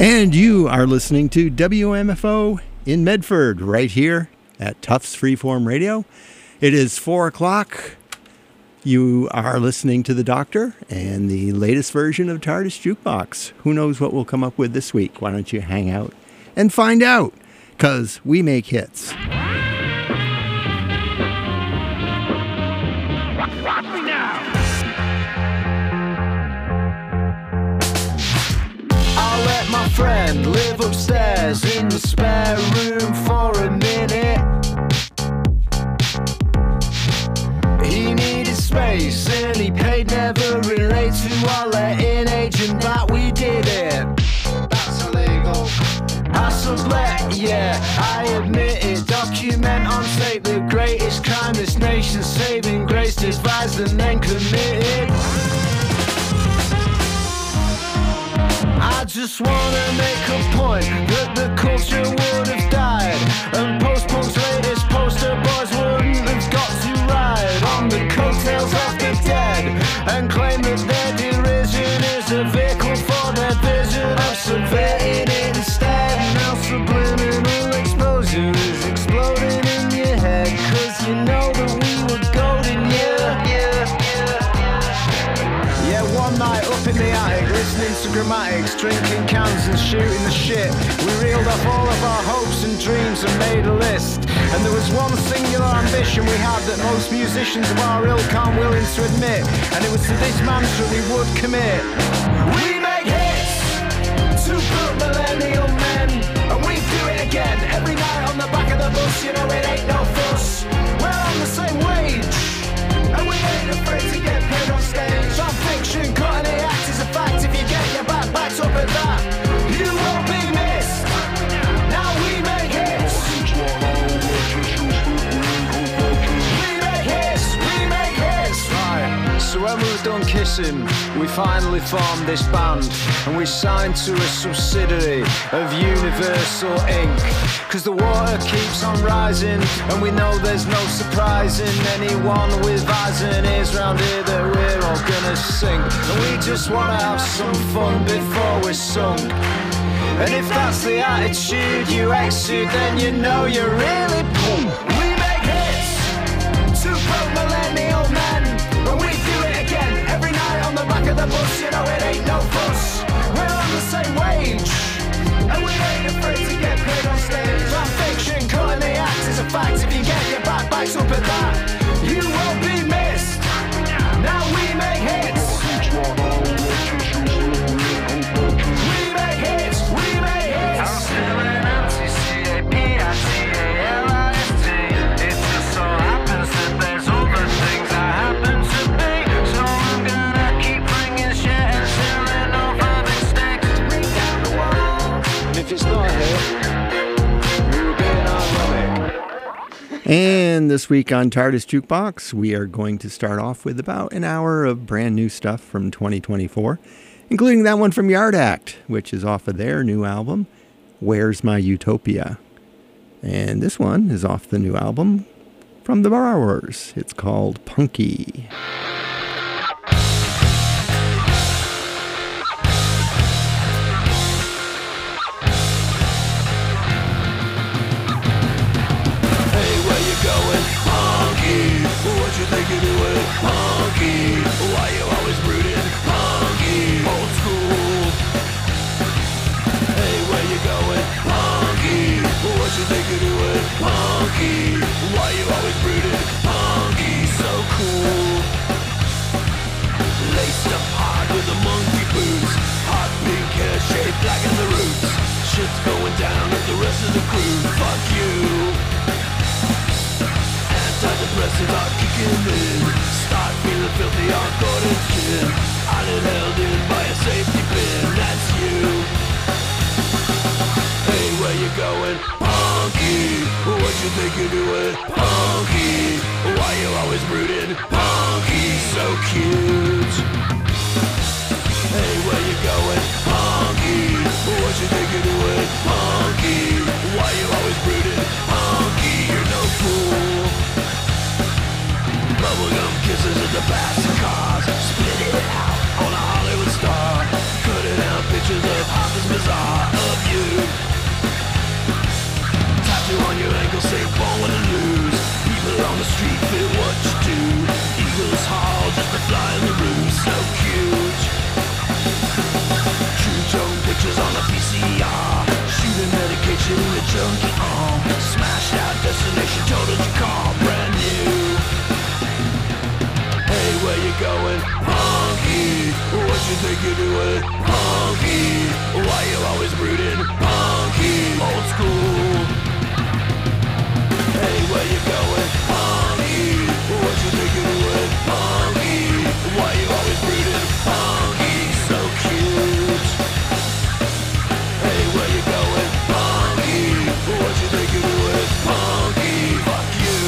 And you are listening to WMFO in Medford, right here at Tufts Freeform Radio. It is 4 o'clock. You are listening to The Doctor and the latest version of TARDIS Jukebox. Who knows what we'll come up with this week? Why don't you hang out and find out? Because we make hits. My friend live upstairs in the spare room for a minute. He needed space and he paid, never relate to our letting agent that we did it. That's illegal. I sublet, yeah, I admit it. Document on tape the greatest crime this nation's saving grace, devised and then committed. I just wanna make a point that the culture would have died, and post-punk's latest poster boys wouldn't have got to ride on the coattails of the dead and claim that their derision is a vehicle for their vision of subverting it instead. Now subliminal exposure is exploding in your head, cause you know that we were golden, yeah, one night up in the attic, listening to grammatics, drinking cans and shooting the shit. We reeled off all of our hopes and dreams and made a list. And there was one singular ambition we had that most musicians of our ilk aren't willing to admit, and it was to this mantra we would commit. We make hits to boot millennial men, and we do it again every night on the back of the bus. You know it ain't no fuss. We're on the same wage, and we ain't afraid to get paid on stage. Our fiction, cutting the act is a fact. If you get your backed up at that, you won't be missed. Now we make hits. We make hits. Right. So when we were done kissing, we finally formed this band, and we signed to a subsidiary of Universal Inc. Cause the water keeps on rising, and we know there's no surprising anyone with eyes and ears round here that we're all gonna sing. And we just wanna have some fun before we're sunk. And if that's the attitude you exude, then you know you're really punk. We make hits to broke millennial men, and we do it again every night on the back of the bus. You know it ain't no fuss. We're on the same wage, and we ain't afraid to get paid on stage. Our fiction, cutting the act is a fact. If you get your backbacks up at that, you won't be missed. Now we make hits. We make hits. We make hits. I'm feeling anti-CAPITALIST. It just so happens that there's other things I happen to be. So I'm gonna keep bringing shit and selling over the sticks to bring down the wall. And if it's not here, we're being ironic. And this week on TARDIS Jukebox, we are going to start off with about an hour of brand new stuff from 2024, including that one from Yard Act, which is off of their new album, Where's My Utopia? And this one is off the new album from The Borrowers. It's called Punky. What you think you're doing, Punky? Why you always brooding, Punky? Old school. Hey, where you going, Punky? What you think you're doing, Punky? Why you always brooding, Punky? So cool. Laced up hard with the monkey boots, hot pink hair shaped black in the roots. Shit's going down with the rest of the crew. Fuck you. Antidepressants are kicking in. Start feeling filthy on Gordon's chin. I get held in by a safety pin. That's you. Hey, where you going, Punky? What you think you're doing, Punky? Why you always brooding, Punky? So cute. Hey, where you going, Punky? What you think you're doing, Punky? Why you always brooding, Punky? You're no fool. Bubblegum kisses at the back of cars, split it out on a Hollywood star, cutting out pictures of Harper's Bazaar. you going? Punky, what you think you're doing? Punky, why you always brooding? Punky, old school. Hey, where you going? Punky, what you think you're doing? Punky, why you always brooding? Punky, so cute. Hey, where you going? Punky, what you think you're doing? Punky, fuck you.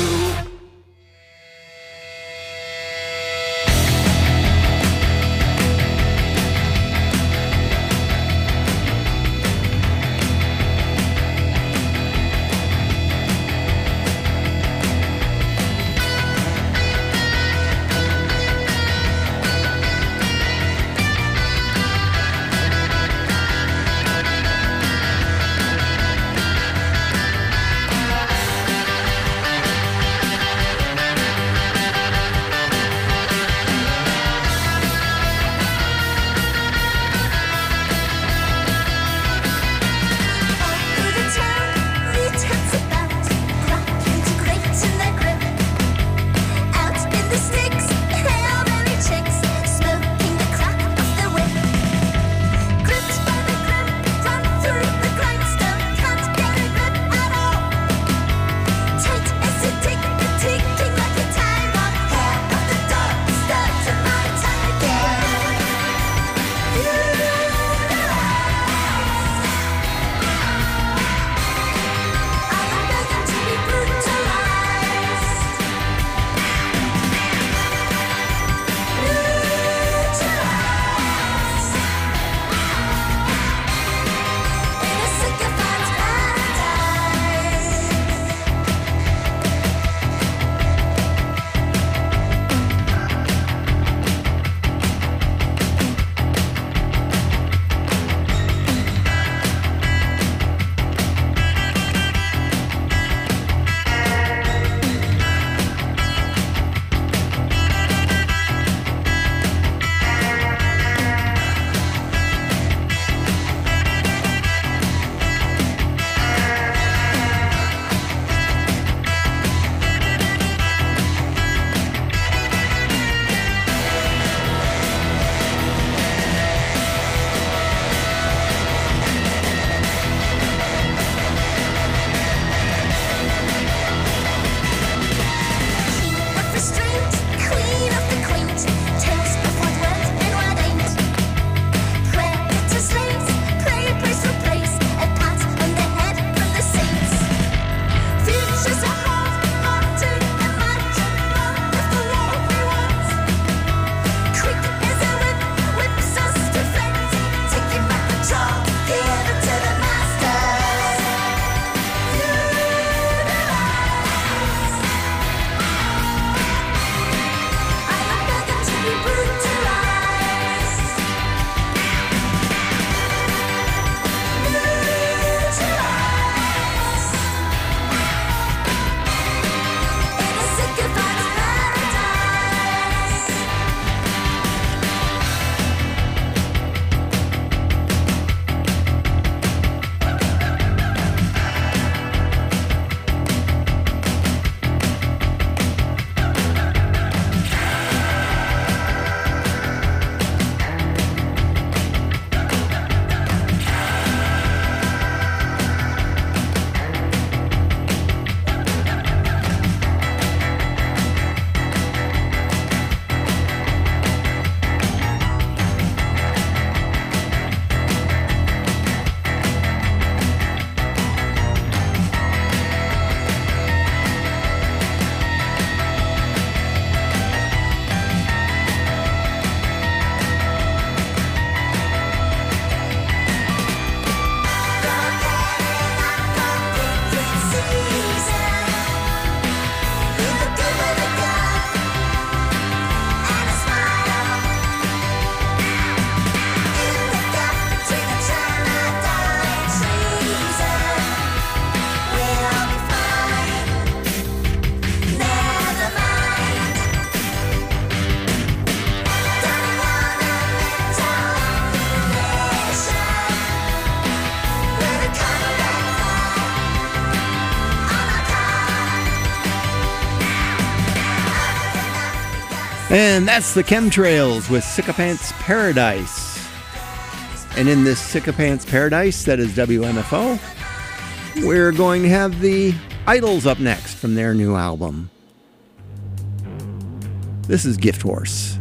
And that's the Chemtrails with Sycophants Paradise. And in this Sycophants Paradise, that is WMFO, we're going to have the Idols up next from their new album. This is Gift Horse.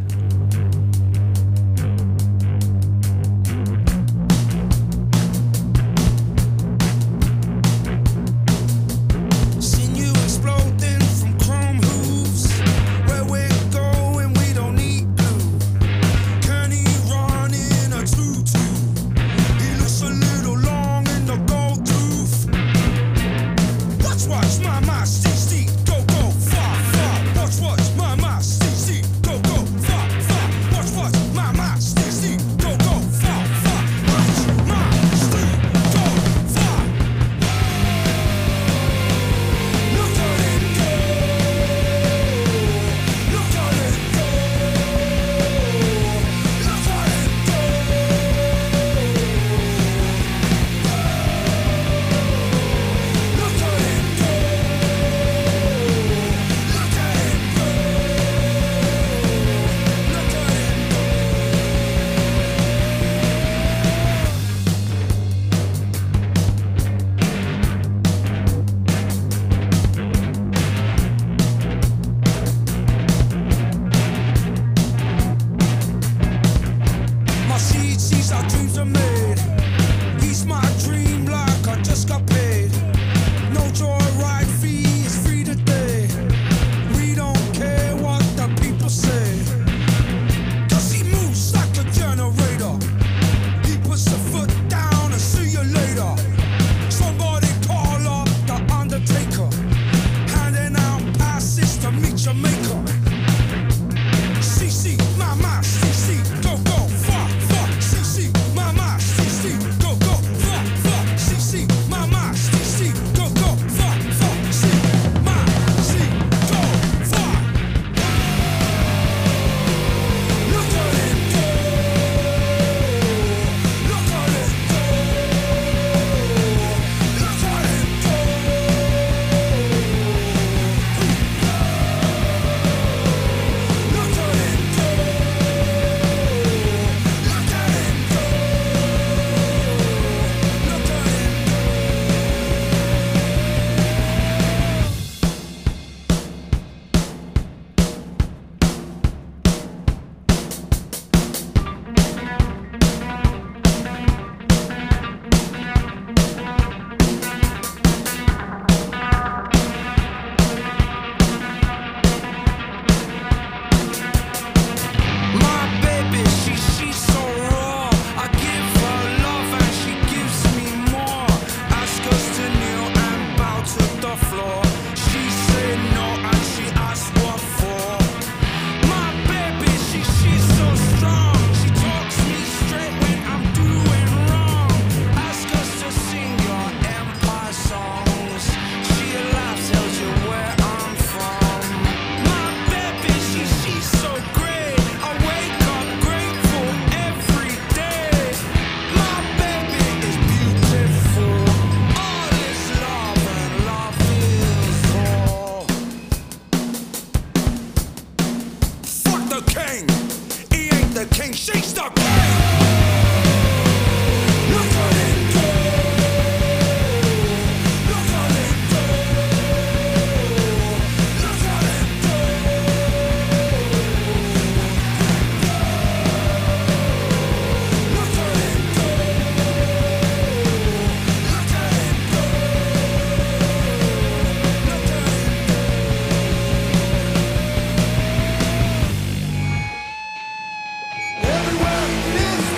Everywhere is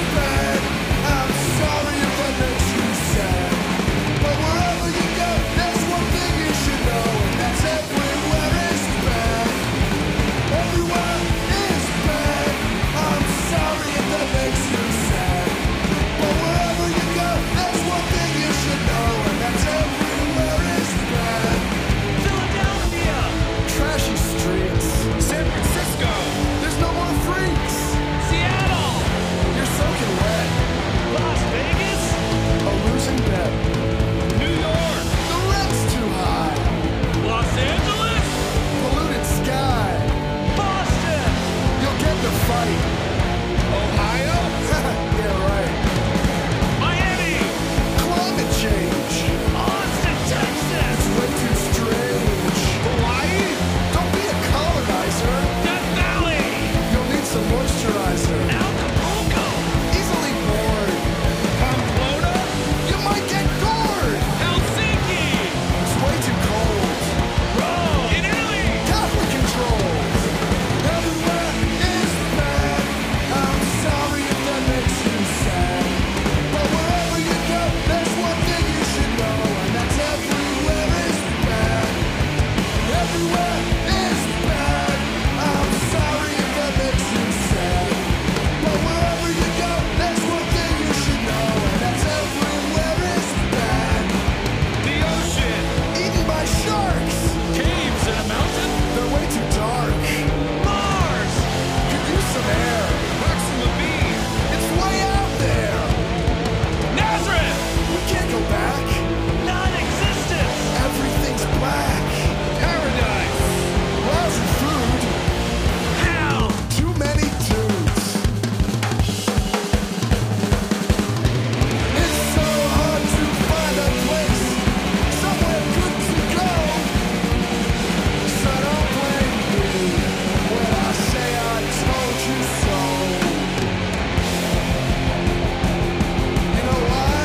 fight. Ohio? Yeah, right. Miami! Climate change. Austin, Texas! It's way too strange. Hawaii? Don't be a colonizer. Death Valley! You'll need some moisturizer. Acapulco! Easily bored. Pamplona? You might get gored. Helsinki! It's way too cold. Rome! In Italy! Catholic controls. Everywhere is bad. I'm sorry if that makes you sad. But wherever you go, there's one thing you should know, and that's everywhere is bad. Everywhere is bad. I'm sorry if that makes you sad. But wherever you go, there's one thing you should know, and that's everywhere is bad. The ocean, eaten by sharks. Caves in a mountain, they're way too dark. Mars, could use some air. Maxim Levine, it's way out there. Nazareth, we can't go back. Non-existent. Everything's black. Paradise, lousy food. Hell, too many dudes. It's so hard to find a place, somewhere good to go. So don't blame me when I say I told you so. You know why?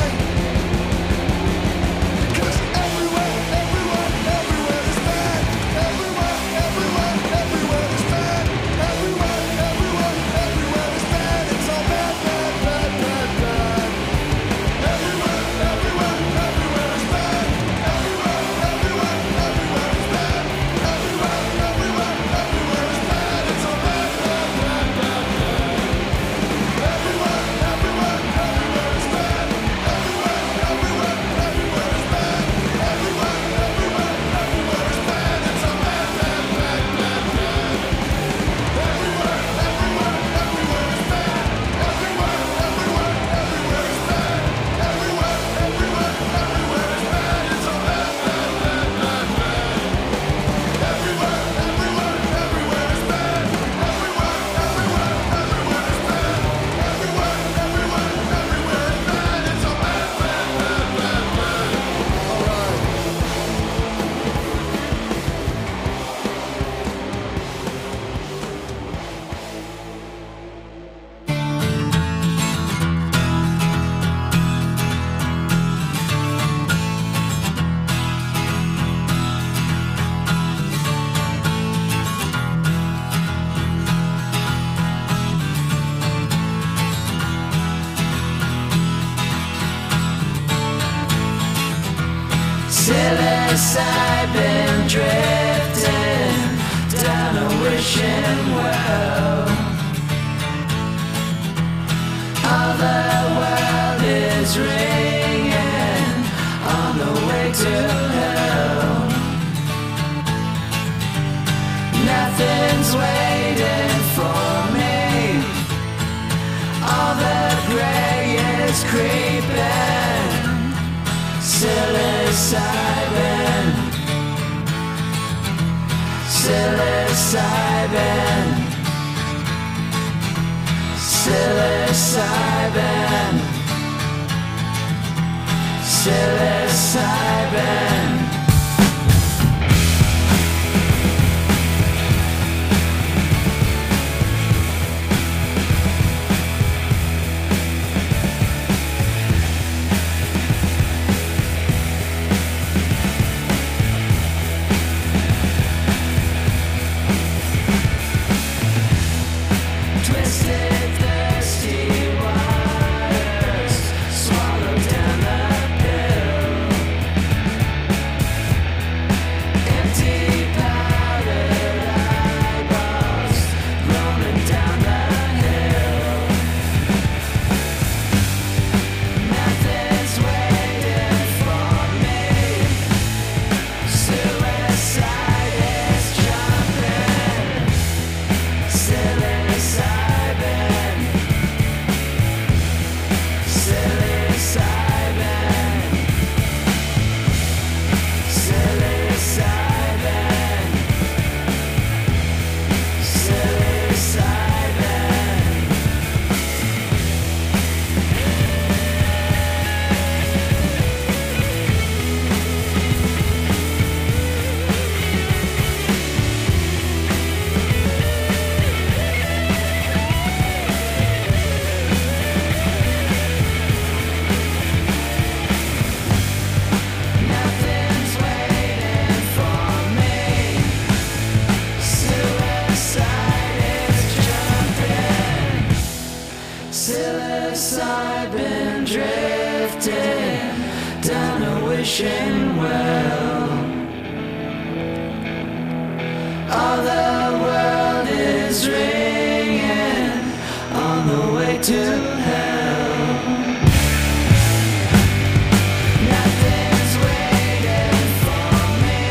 Because everywhere is bad. Everywhere is bad. Everywhere is bad. It's all bad, bad, bad, bad, bad. Everywhere is bad. Everywhere is bad. Everywhere is bad. Everywhere is bad. It's all bad, bad, bad, bad, bad. Everywhere is bad. Everywhere is bad. Everywhere is bad. Everywhere is bad. It's all bad, bad, bad, bad, bad. Everywhere is bad. Everywhere is bad. Everywhere is bad. Everywhere is bad. It's all bad, bad, bad, bad, bad. Everywhere is bad. Everywhere is bad. Everywhere is bad. It's all bad, bad, bad, bad, bad. All right. Psilocybin drifting down a wishing well. All the world is ringing on the way to hell. Nothing's waiting for me. All the gray is creeping. Psilocybin, psilocybin, psilocybin, psilocybin. Twisted, thirsty waters swallow down the pill. Empty, powdered eyeballs rolling down the hill. Nothing's waiting for me. Suicide is jumping. Psilocybin. Celis, I've been drifting down a wishing well. All the world is ringing on the way to hell. Nothing's waiting for me.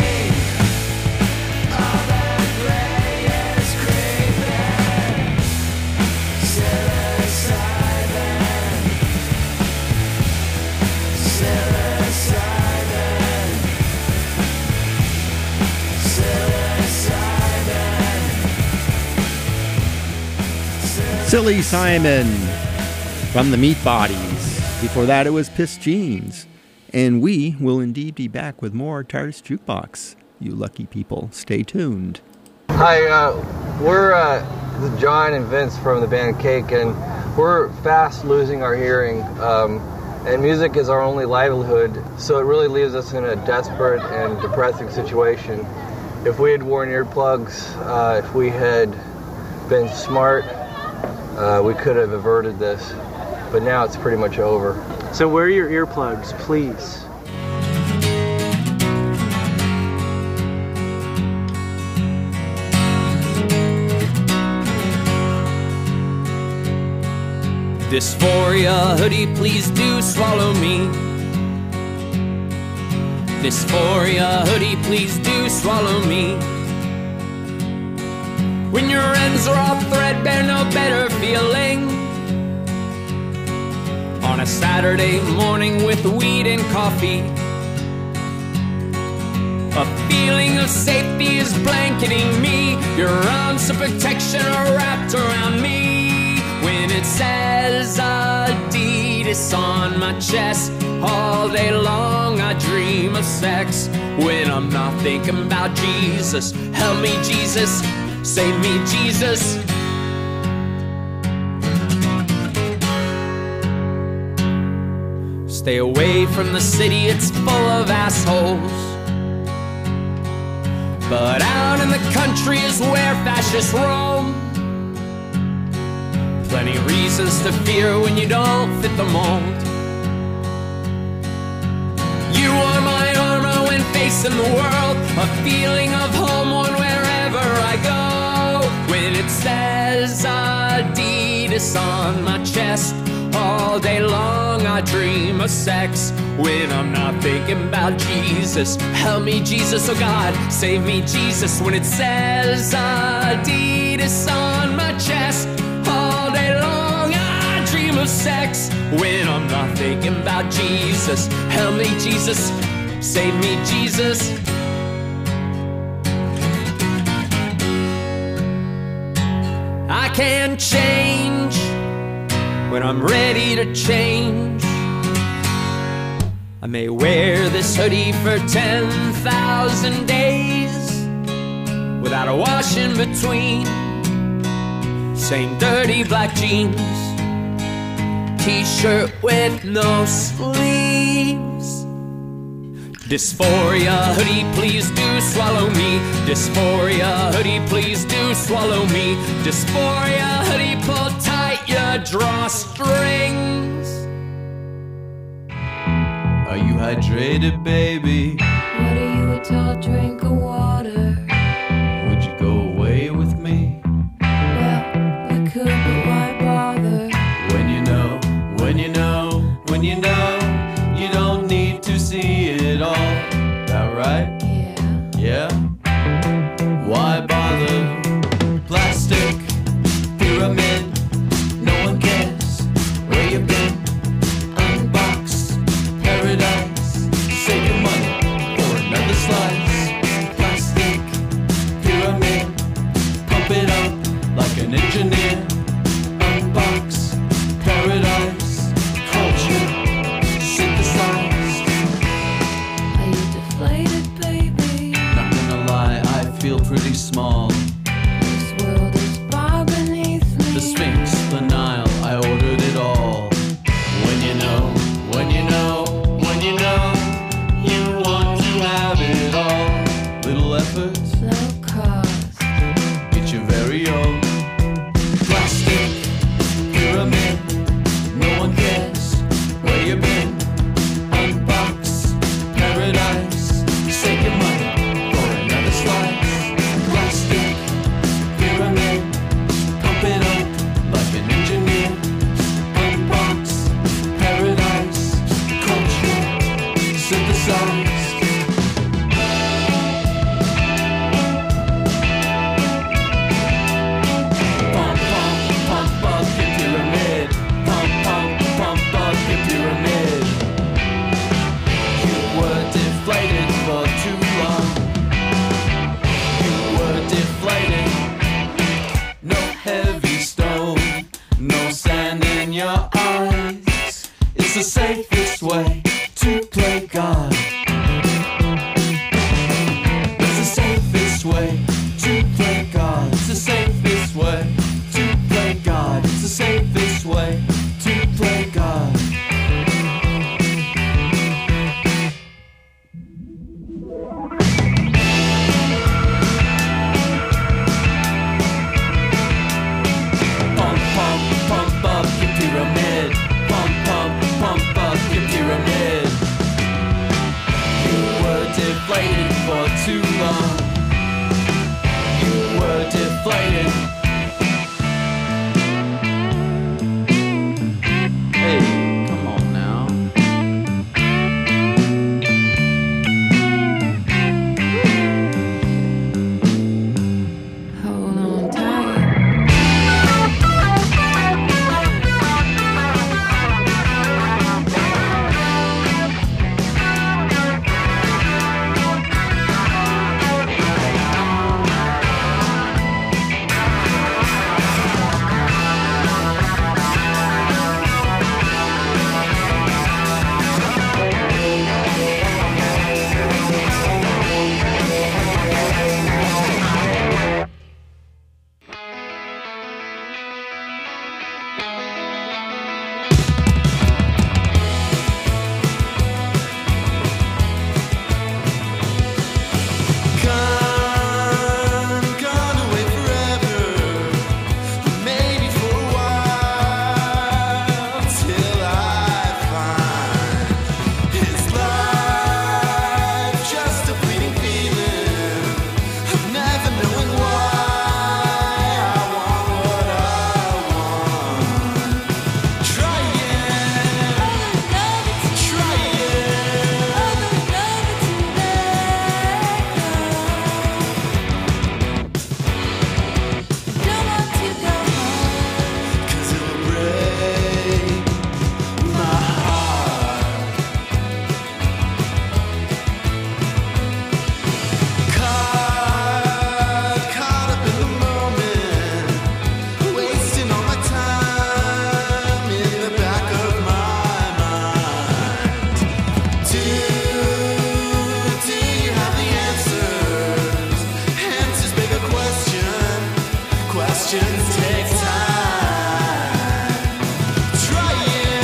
All the gray is creeping. Psilocybin. Psilocybin. Psilocybin. Silly Simon from the Meat Bodies. Before that, it was Piss Jeans. And we will indeed be back with more TARDIS Jukebox. You lucky people, stay tuned. Hi, we're John and Vince from the band Cake, and we're fast losing our hearing. And music is our only livelihood, so it really leaves us in a desperate and depressing situation. If we had worn earplugs, if we had been smart, we could have averted this, but now it's pretty much over. So wear your earplugs, please. Dysphoria hoodie, please do swallow me. Dysphoria hoodie, please do swallow me. When your ends are all threadbare, no better feeling. On a Saturday morning with weed and coffee, a feeling of safety is blanketing me. Your arms of protection are wrapped around me. When it says Adidas on my chest, all day long I dream of sex. When I'm not thinking about Jesus, help me Jesus, save me Jesus. Stay away from the city, it's full of assholes. But out in the country is where fascists roam. Plenty reasons to fear when you don't fit the mold. You are my armor when facing the world, a feeling of home on wherever I go. When it says Adidas on my chest, all day long I dream of sex. When I'm not thinking about Jesus, help me Jesus, oh God, save me Jesus. When it says Adidas on my chest, all day long I dream of sex. When I'm not thinking about Jesus, help me Jesus, save me Jesus. I can't change when I'm ready to change. I may wear this hoodie for 10,000 days without a wash in between. Same dirty black jeans, t-shirt with no sleeves. Dysphoria hoodie, please do swallow me. Dysphoria hoodie, please do swallow me. Dysphoria hoodie, pull tight your drawstrings. Are you hydrated, baby? What are you, a tall drink of water? Would you go away with me? Well, we could, but why bother? When you know, when you know, when you know, you don't need to see it all. That right? Yeah. Yeah? Why bother? Plastic pyramid, no one cares where you've been. Unbox paradise, save your money for another slice. Plastic pyramid, pump it up like an engineer. Unbox paradise, culture synthesized. Are you deflated, baby? Not gonna lie, I feel pretty small. This world is far beneath me. The Sphinx, the Nile, I ordered it all. When you know, when you know, when you know, you want to have it all. Little effort, No cost. get your very own. Plastic pyramid, no one in your eyes. It's the safest way to play God. It's the safest way to play God. It's the safest way to play God. It's the safest way to play God. Pump up your pyramid. Pump up your pyramid. You were deflated for too long. You were deflated. Hey, come on now. Hold on tight. Gone away forever, maybe for a while, till I find his life just a fleeting feeling of never knowing why I want what I want. Trying. Cause it'll break my heart. Caught up in the moment, wasting all my time in the back of my mind. Do you have the answers? Answers beg a question. Questions take time. Trying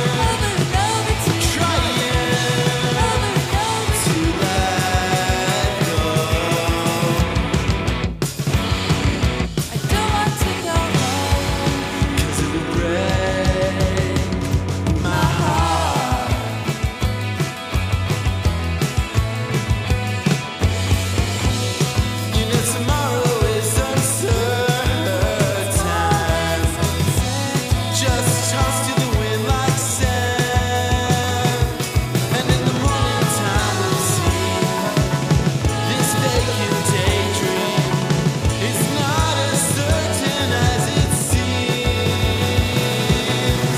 to let go. Cause it will break my heart. You know tomorrow is uncertain. Just tossed to the wind like sand. And in the morning time we'll see this vacant daydream is not as certain as it seems.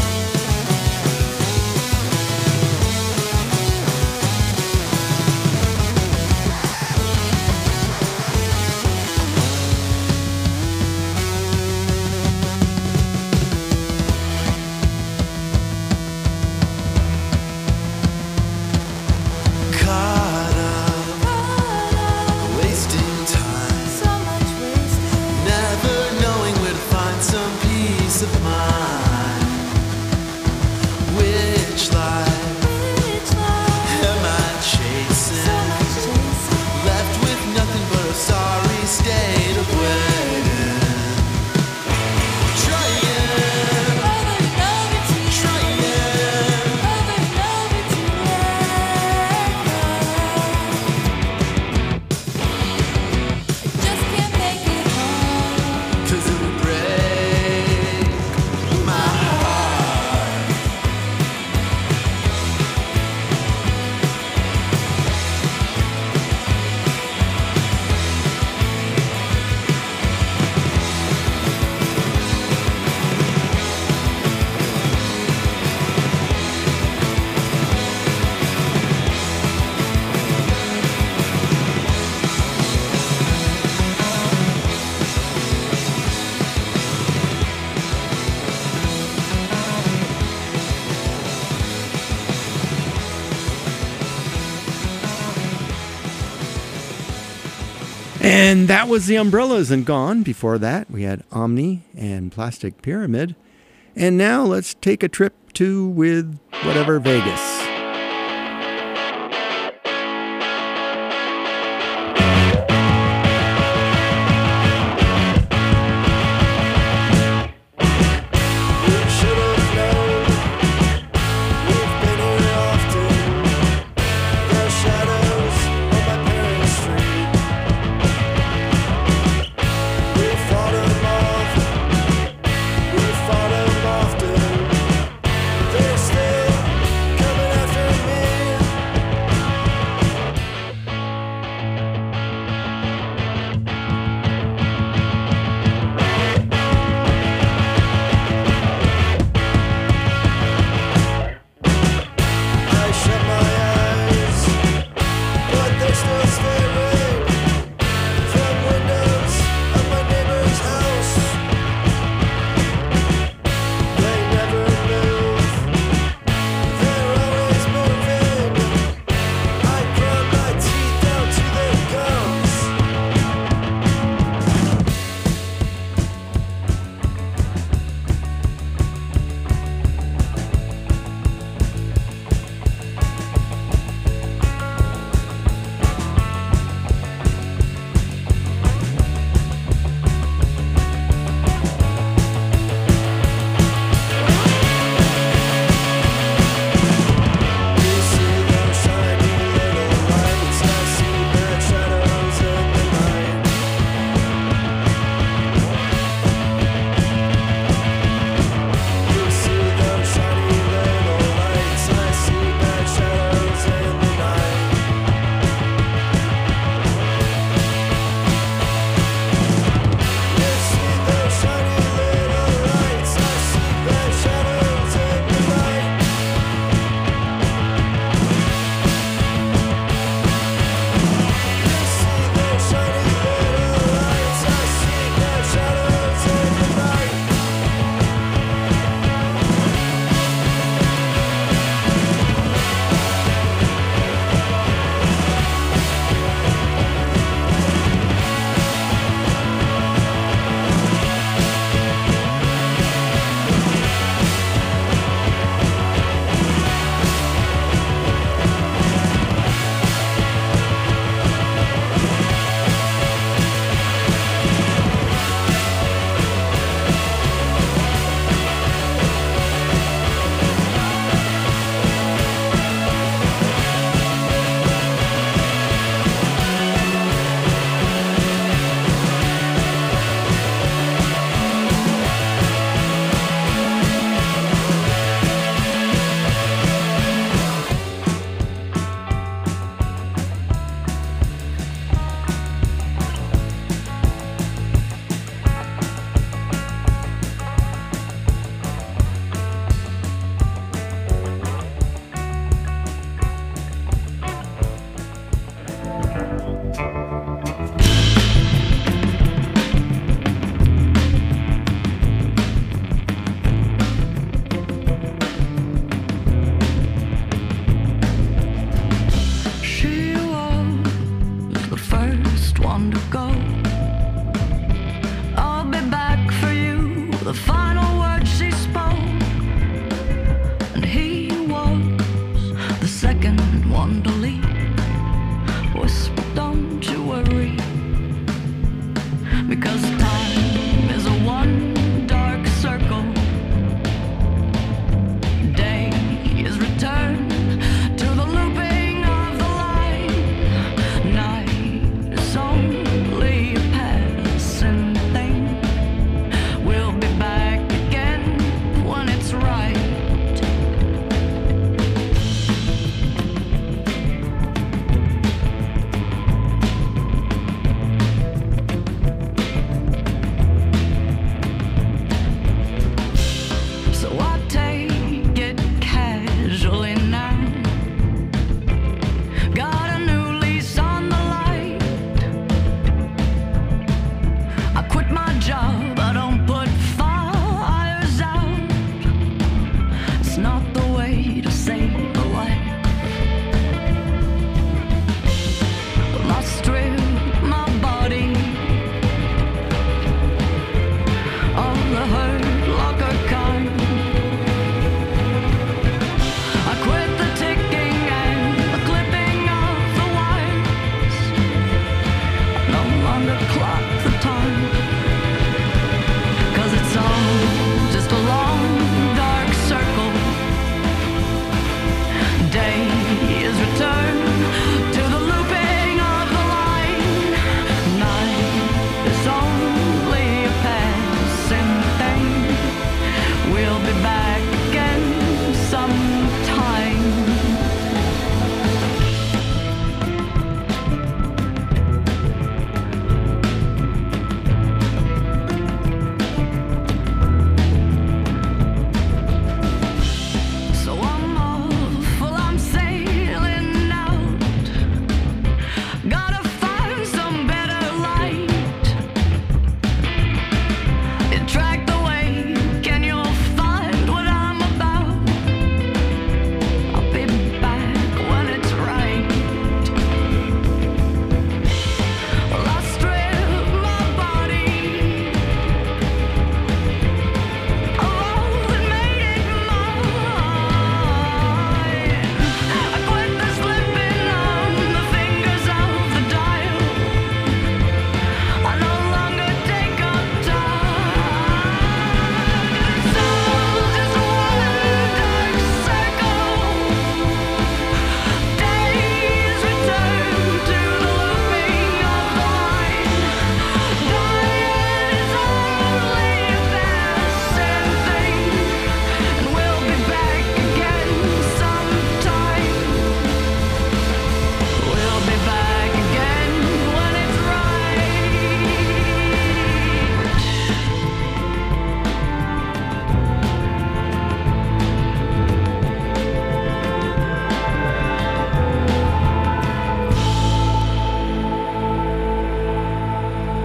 Caught up, wasting time, never knowing where to find some peace of mind. Which life am I chasing? Left with nothing but a sorry state of waiting. Trying. Cause it will break And that was the Umbrellas and Gone. Before that, we had Omni and Plastic Pyramid. And now let's take a trip to with whatever Vegas. Coming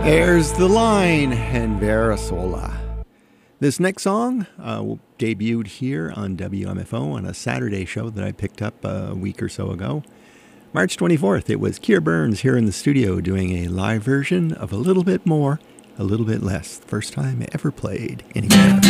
There's The Line and Vera Sola. This next song debuted here on WMFO on a Saturday show that I picked up a week or so ago. March 24th, it was Keir Burns here in the studio doing a live version of A Little Bit More, A Little Bit Less. The first time ever played anywhere.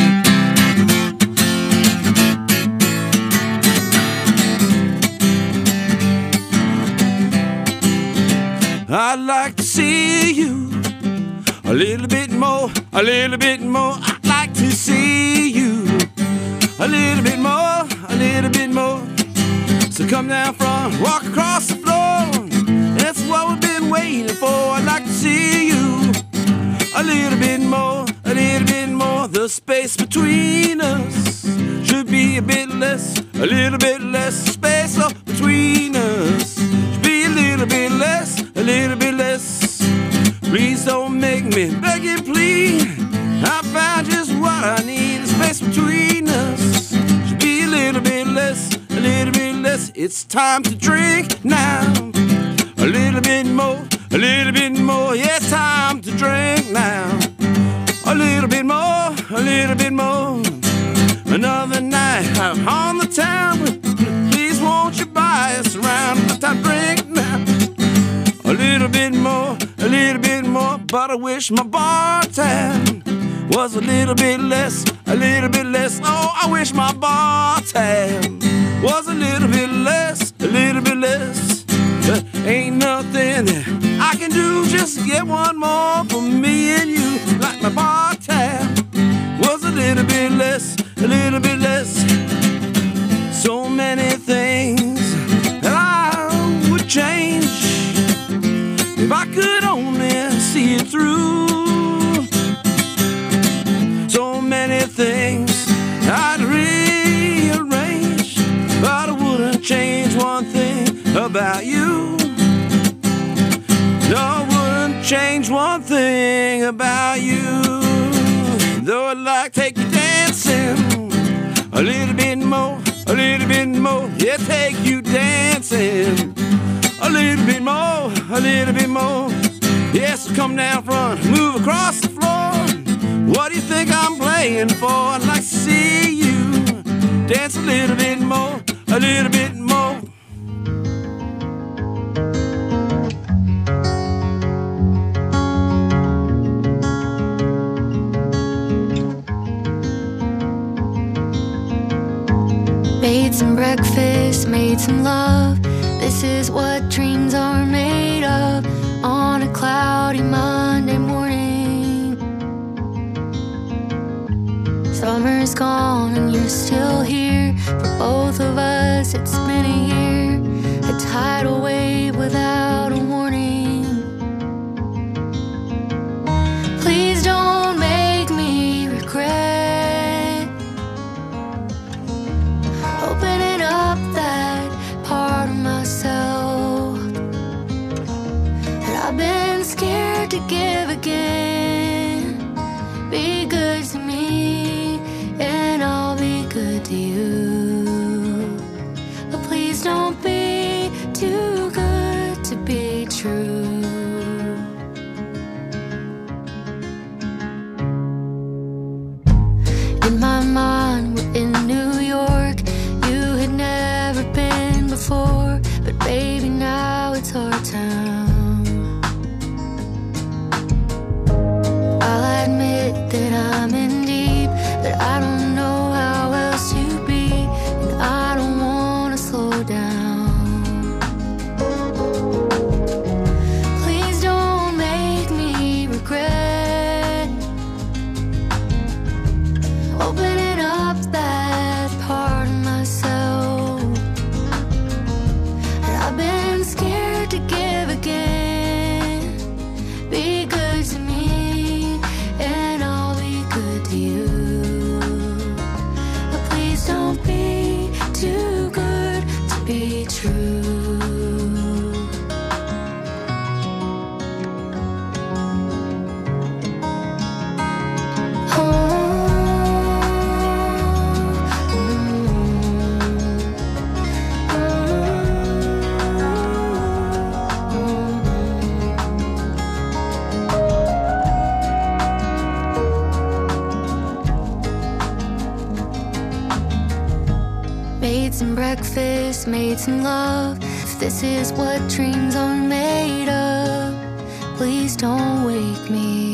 I'd like to see you a little bit more, a little bit more. I'd like to see you a little bit more, a little bit more. So come down front, walk across the floor. That's what we've been waiting for. I'd like to see you a little bit more, a little bit more. The space between us should be a bit less, a little bit less. Space between us should be a little bit less, a little bit less. Please don't make me beg you, please. I found just what I need. The space between us should be a little bit less, a little bit less. It's time to drink now. A little bit more, a little bit more. Yeah, it's time to drink now. A little bit more, a little bit more. Another night out on the town. Please won't you buy us around? It's time to drink now. A little bit more, a little bit more. But I wish my bar tab was a little bit less, a little bit less. Oh, I wish my bar tab was a little bit less, a little bit less. But ain't nothing that I can do, just get one more for me and you. Like my bar tab was a little bit less, a little bit less. So many things that I would change if I could only see it through. So many things I'd rearrange, but I wouldn't change one thing about you. No, I wouldn't change one thing about you. Though I'd like to take you dancing a little bit more, a little bit more. Yeah, take you dancing a little bit more, a little bit more. Yes, come down front, move across the floor. What do you think I'm playing for? I'd like to see you dance a little bit more, a little bit more. Made some breakfast, made some love. This is what dreams are made of. On a cloudy Monday morning, summer's gone and you're still here. For both of us it's been a year, a tidal wave without a warning. Please don't make me regret opening up that part of myself that I've been scared to give again. Be good to me and I'll be good to you, but please don't be too good to be true. In my mind we're in New York. You had never been before, but baby now it's our town. I'll admit that I'm in deep, but I don't know how else to be, and I don't wanna slow down. Please don't make me regret opening up Made some breakfast, made some love. If this is what dreams are made of, please don't wake me.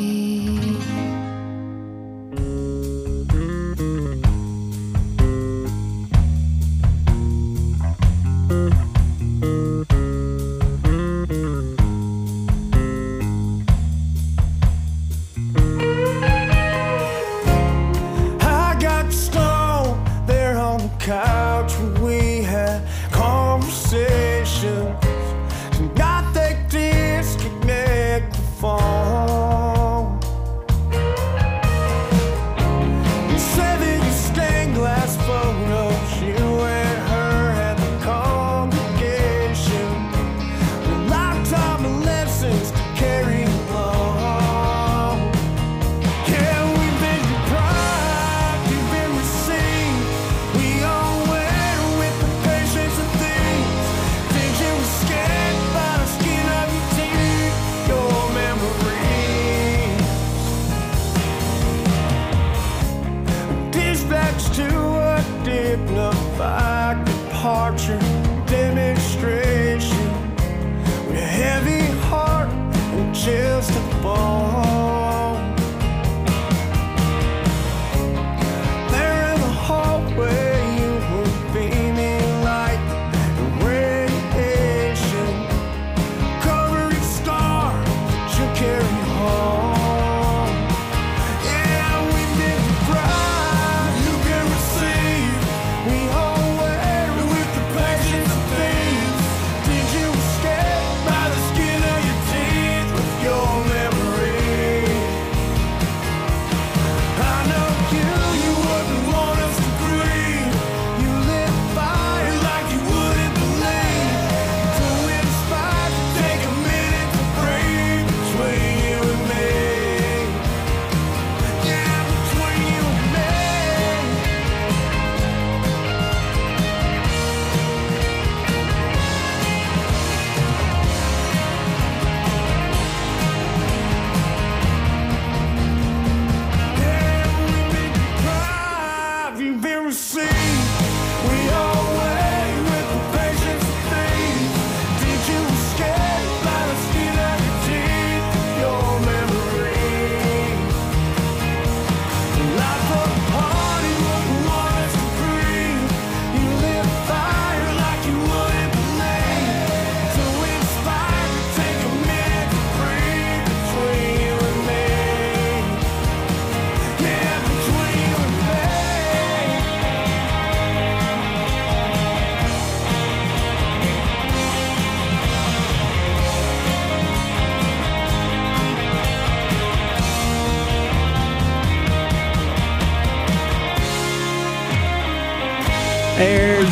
There's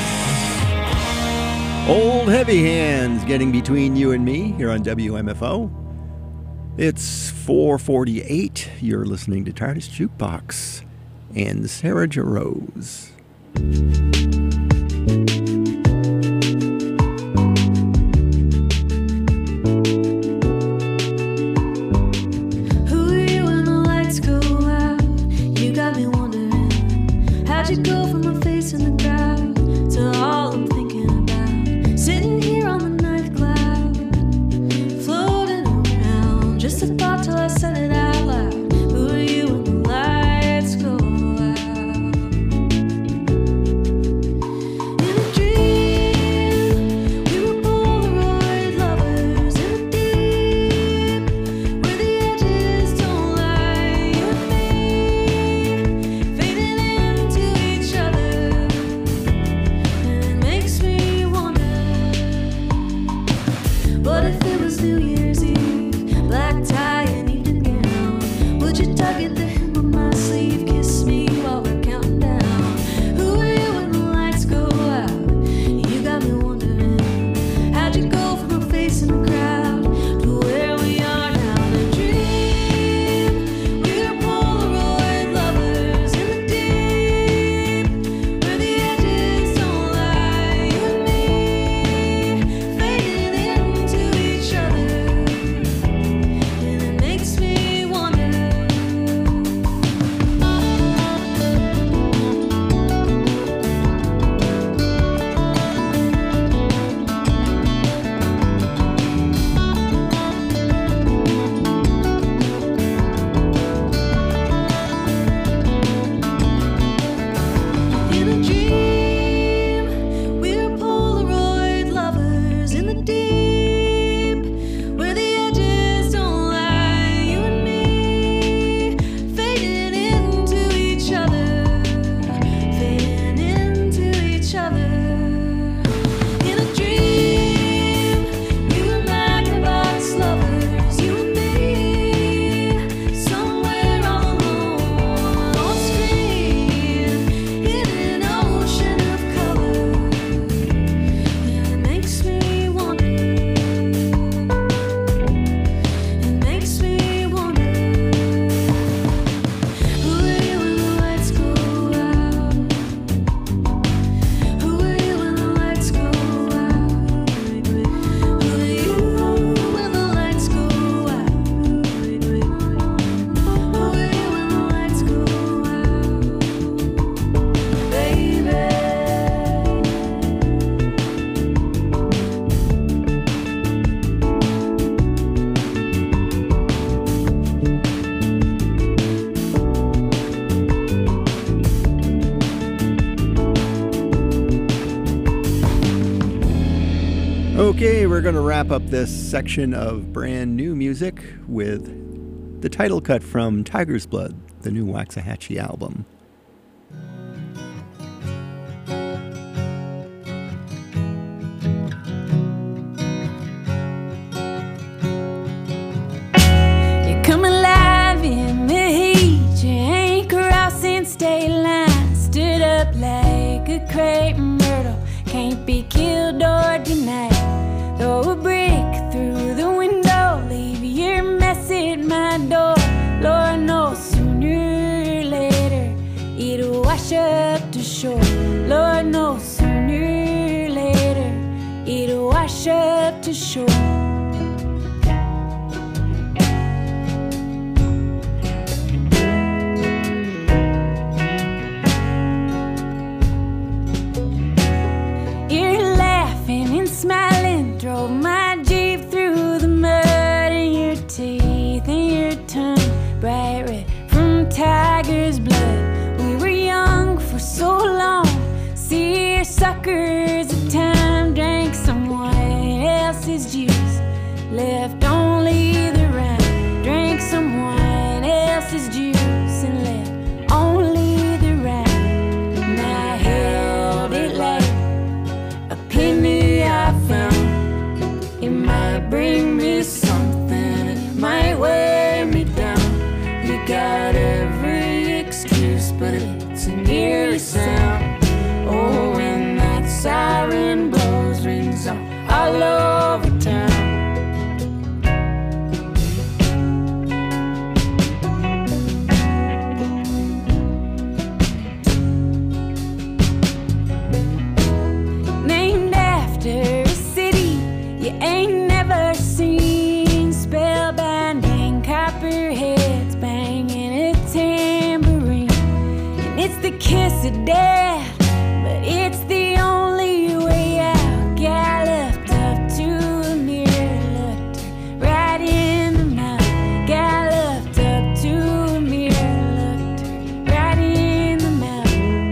Old Heavy Hands getting between you and me here on WMFO. It's 4:48. You're listening to TARDIS Jukebox and Sarah Jarosz. Who are you when the lights go out? You got me wondering, how'd you go from my face in the crowd to all I'm thinking about? Sitting here on the night cloud, floating around, just a thought till I said it out loud. Who are you when the lights go out? In a dream, we were Polaroid lovers in the deep, where the edges don't lie. You and me, fading into each other. Okay, we're going to wrap up this section of brand new music with the title cut from Tiger's Blood, the new Waxahachie album. You come alive in the heat, your anchor out since state line, stood up like a crepe myrtle, can't be killed or denied. Throw a brick through the window, leave your mess at my door. Lord knows sooner or later it'll wash up to shore. Lord knows sooner or later it'll wash up to shore. You're laughing and smiling, drove my Jeep through the mud, and your teeth and your tongue bright red from tiger's blood. We were young for so long, seersuckers of time, drank someone else's juice, left only the rhyme. Drank someone else's juice and left only the rhyme. And I held it like a penny I found. It might bring me something, it might wear me down. You got every excuse, but it's an eerie sound. Oh, when that siren blows, rings out all over town. Named after a city you ain't never seen, spellbinding copperheads banging a tambourine. And it's the kiss of death, but it's the only way out. Galloped up to a mirror, looked her right in the mouth. Galloped up to a mirror, looked her right in the mouth.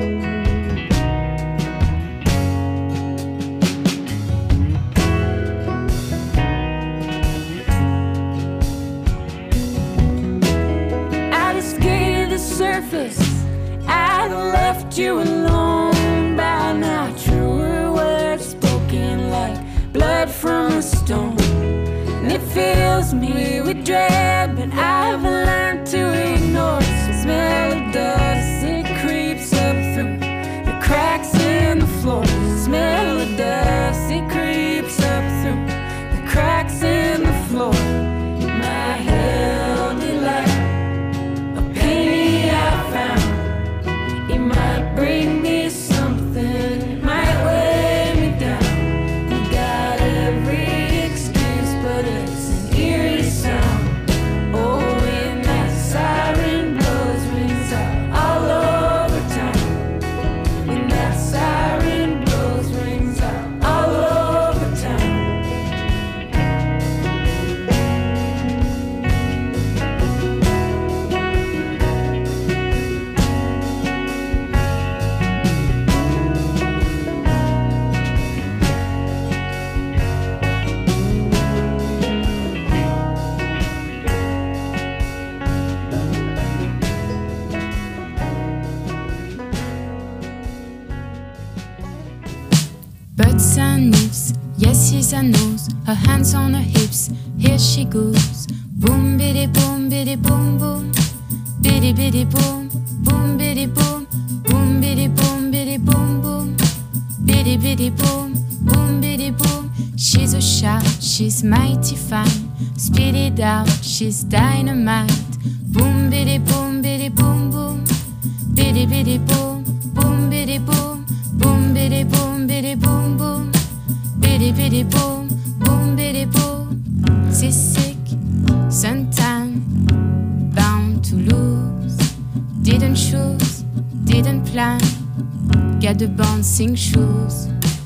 I just skated the surface, I left you alone. By now truer words spoken like blood from a stone. And it fills me with dread, but I've learned to ignore the smell of dust. It creeps up through the cracks in the floor. Smell of dust, it creeps up through the cracks in the floor. My held it like a penny I found. It might bring me something, it might weigh me down. You got every excuse, but it's an eerie sound. Oh, when that siren blows, rings out all over town. When that siren blows, rings out all over town. Birds and leaves, yes, yes, I knows. Her hands on her hips, here she goes. Boom, biddy, boom, boom. Biddy, biddy, boom, biddy, boom. Boom, biddy, boom, boom. Biddy, biddy, boom, biddy, boom. She's a shot, she's mighty fine. Spit it out, she's dynamite. Boom, biddy, boom, boom. Biddy, biddy, boom, biddy, boom. Boom, biddy, boom, boom. Biddy, biddy, boom, biddy, boom. C'est sick, suntan, bound to lose. Didn't choose, didn't plan. Got the bouncing shoes.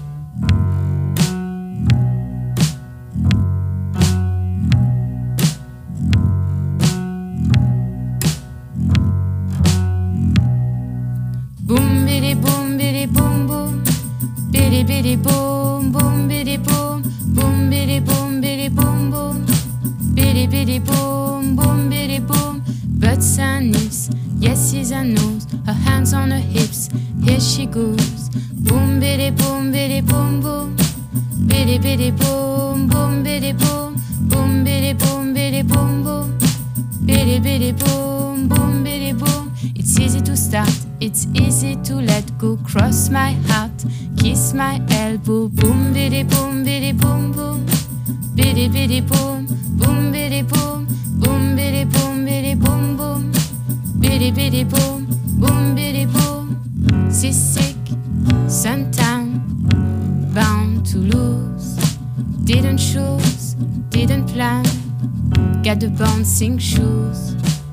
Boom, biddy, boom, boom. Biddy, biddy, boom, biddy, boom. biddy boom, biddy boom boom. Biddy biddy boom, boom biddy boom. Butts and nips, yeses and no's. Her hands on her hips, here she goes. Boom biddy boom, biddy boom boom. Biddy biddy boom, boom biddy boom. Boom biddy boom, biddy boom boom. Biddy biddy boom, boom biddy boom. It's easy to start, it's easy to let go. Cross my heart, kiss my elbow. Boom biddy boom, biddy boom boom. Biddy biddy boom, boom biddy boom. Boom biddy boom, biddy boom boom. Biddy biddy boom, boom biddy boom. Seasick, suntan, bound to lose. Didn't choose, didn't plan. Got the bouncing shoes.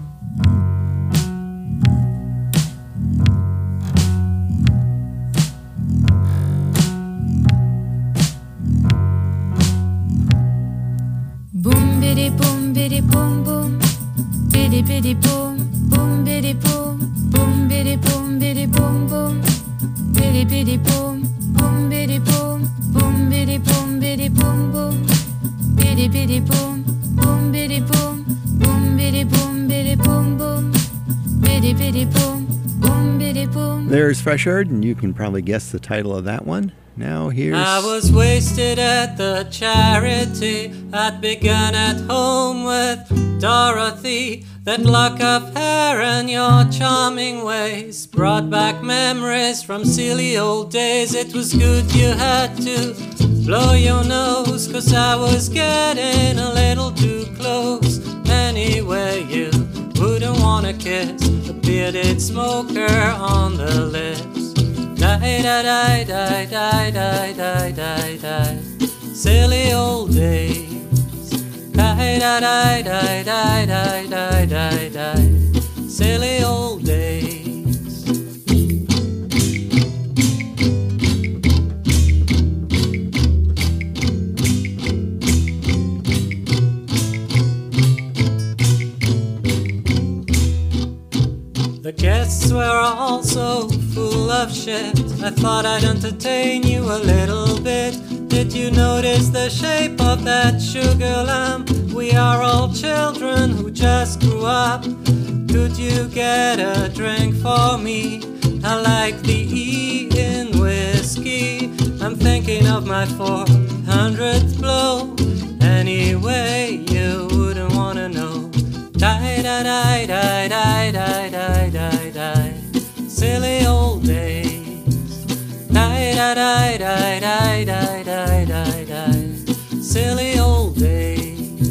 Boom biddy boom biddy boom boom. Biddy biddy boom, boom biddy boom. Boom biddy boom biddy boom boom. Biddy biddy boom, boom biddy boom. Boom biddy boom biddy boom boom. Biddy biddy boom, boom biddy boom. Boom biddy boom biddy boom boom. Biddy biddy boom, boom biddy boom. There's Fresh Earth, and you can probably guess the title of that one. Now here's... I was wasted at the charity. I'd begun at home with Dorothy. That lock of hair and your charming ways brought back memories from silly old days. It was good you had to blow your nose, 'cause I was getting a little too close. Anyway, you wouldn't wanna kiss a bearded smoker on the lips. Die, die, die, die, die, die, die, die, die. Silly old days. Die, die, die, die, die, die, die, die, die. Silly old days. The guests were all so full of shit. I thought I'd entertain you a little bit. Did you notice the shape of that sugar lamp? We are all children who just grew up. Could you get a drink for me? I like the E in whiskey. I'm thinking of my 400th blow. Anyway, you wouldn't wanna know. Die, die, die, die, die, die, die, die, die. Silly old days. Die, die, die, die, die, die, die, die, die. Silly old days.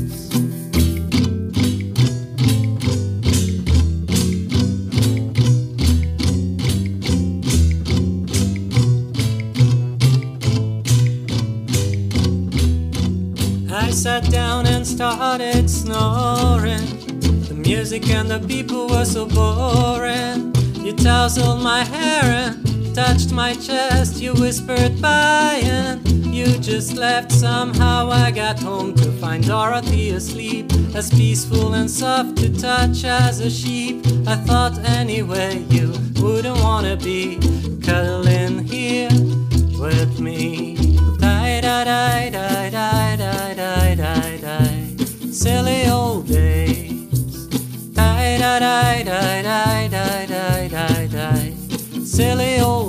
I sat down and started snoring. The music and the people were so boring. You tousled my hair and touched my chest. You whispered bye and you just left. Somehow I got home to find Dorothy asleep, as peaceful and soft to touch as a sheep. I thought anyway you wouldn't wanna be cuddling here with me. Die, die, die, die, die, die, die, die, die. Silly old days. Die, die, die, die, die, die, die, die, die. Silly old